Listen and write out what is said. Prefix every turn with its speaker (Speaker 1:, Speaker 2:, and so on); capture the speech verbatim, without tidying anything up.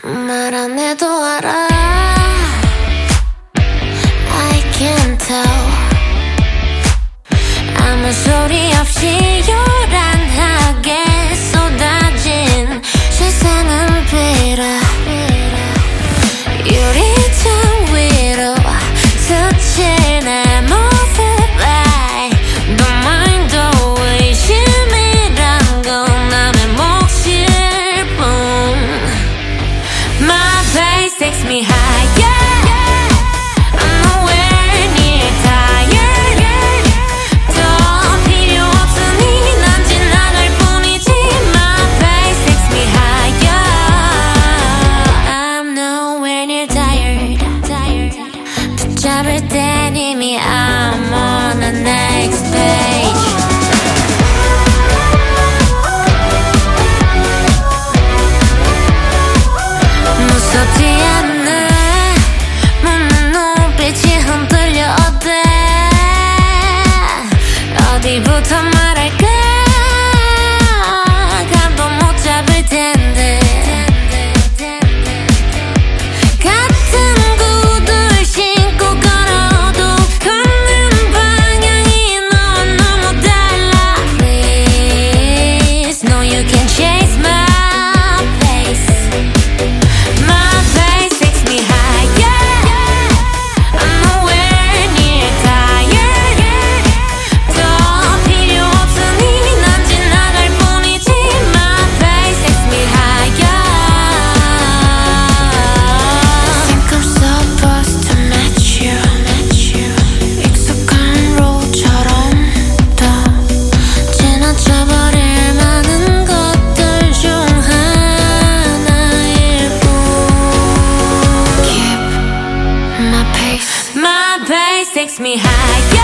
Speaker 1: 말 안 해도 알아. I can tell. 아무 소리 없이 요란하게 쏟아진 세상은 비라. 유리창 위로 스친 내 모습에 Don't mind the 의심이란 건 남의 몫일 뿐. My face takes me higher. 잡을 땐 이미 I'm on the next page. 무섭지 않네. 묻는 눈빛이 흔들려 어때. 어디부터 말할까. 감도 못 잡을 텐데. My pace takes me higher.